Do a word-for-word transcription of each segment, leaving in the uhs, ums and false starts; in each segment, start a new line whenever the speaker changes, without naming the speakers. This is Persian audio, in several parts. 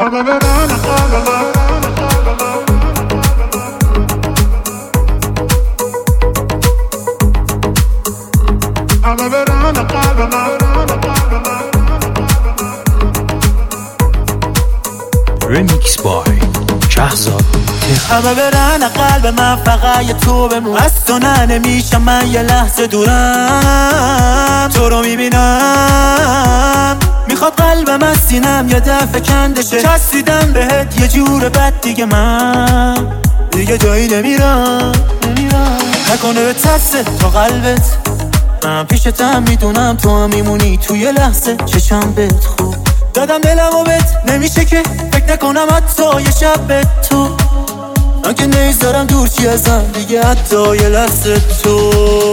همه برن قلب من، همه برن قلب من.
Remix by شهزاد.
همه برن قلب من، فقط یه تو بمون. از تو نه نمیشم من یه لحظه دورم، تو رو میبینم میخواد قلبم از سینم یه دفعه کندشه. چسبیدم بهت یه جور بد دیگه، من دیگه جایی نمیرم نکنه به ترسه تو قلبت. من پیشتم میدونم تو هم میمونی توی لحظه. چشم بهت خوب دادم دلمو بهت، نمیشه که فکر نکنم حتی یه شب به تو. من که نیزارم دور چی ازم دیگه حتی یه لحظه تو.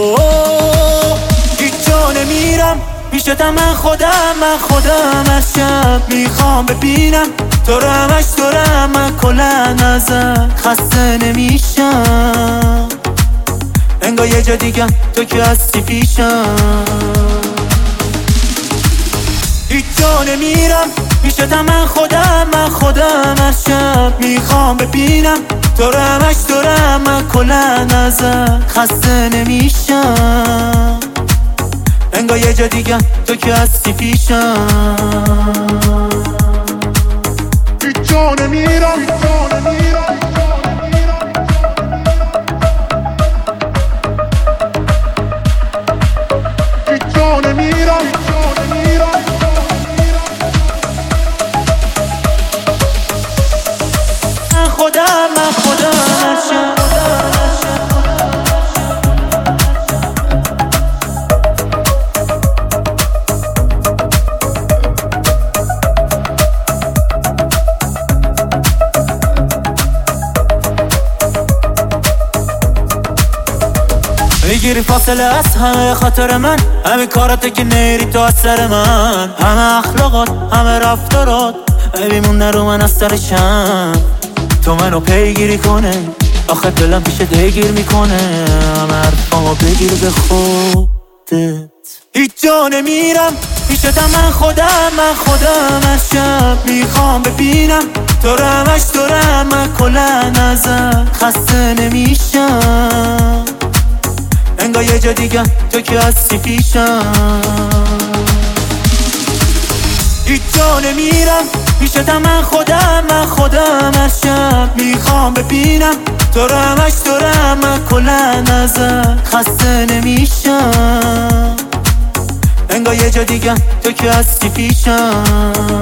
هیچ جا نمیرم پیشتم، من خودم من خودم از شب میخوام ببینم تو رو همش دارم. من کلن ازم خسته نمیشم، انگار یه جا دیگم تو که هستی پیشم. هیچ جا نمیرم پیشتم، من خودم من خودم از شب میخوام ببینم تو رو همش دارم. من کلن ازم خسته نمیشم، انگار یه جا دیگم تو که هستی پیشم.
هیچ جا نمیرم، هیچ جا نمیرم، هیچ جا نمیرم، هیچ جا نمیرم.
من خودم من خودم از شب میگیری فاصله از همه خاطر من، همه کاراته که نیری تو از سر من. همه اخلاقات همه رفتارات بیمونه رو من از سرشم. تو منو پیگیری کنه آخه دلم پیش دیگیر میکنه. همه حرفامو بگیر به خودت. هیچ جا نمیرم پیشتم، من خودم من خودم از شب میخوام ببینم تو رو همش دارم. من کلن ازم خسته نمیشم، انگار یه جا دیگم تو که هستی پیشم. هیچ جا نمیرم پیشتم، من خودم من خودم از شب میخوام ببینم تو رو همش دارم. من کلن ازم خسته نمیشم، انگار یه جا دیگم تو که هستی پیشم.